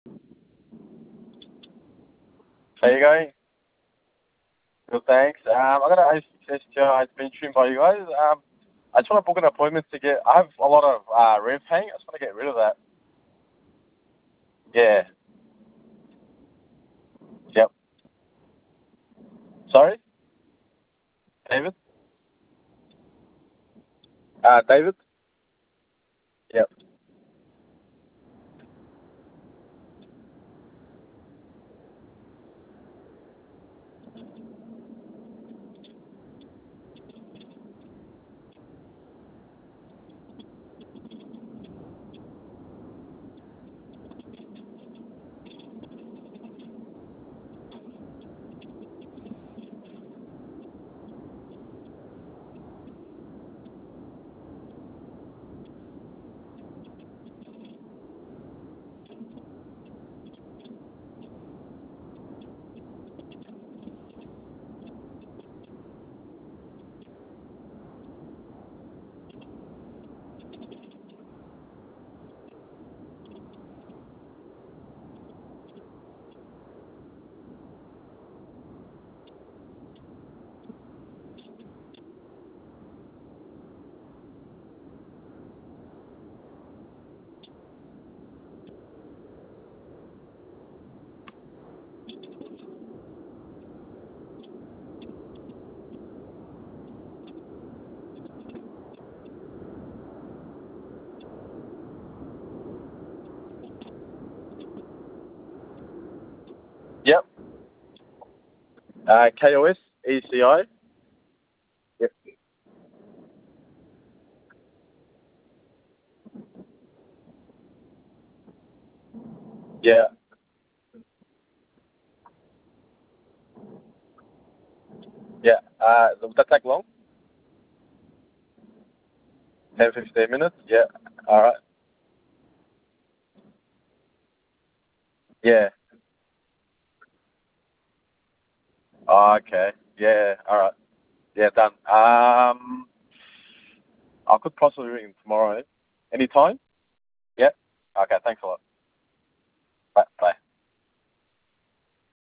How you going? Good, thanks. I got an STI. It's been tuned by you guys. I just want to book an appointment to get. I have a lot of rib pain. I just want to get rid of that. Yeah. Yep. Sorry, David. David. Yep. Yep. KOS ECI. Yep. Yeah. Yeah. Would that take long? 10, 15 minutes. Yeah. All right. Yeah. Oh, okay. Yeah. All right. Yeah. Done. I could possibly ring tomorrow. Anytime. Yeah. Okay. Thanks a lot. Bye. Bye.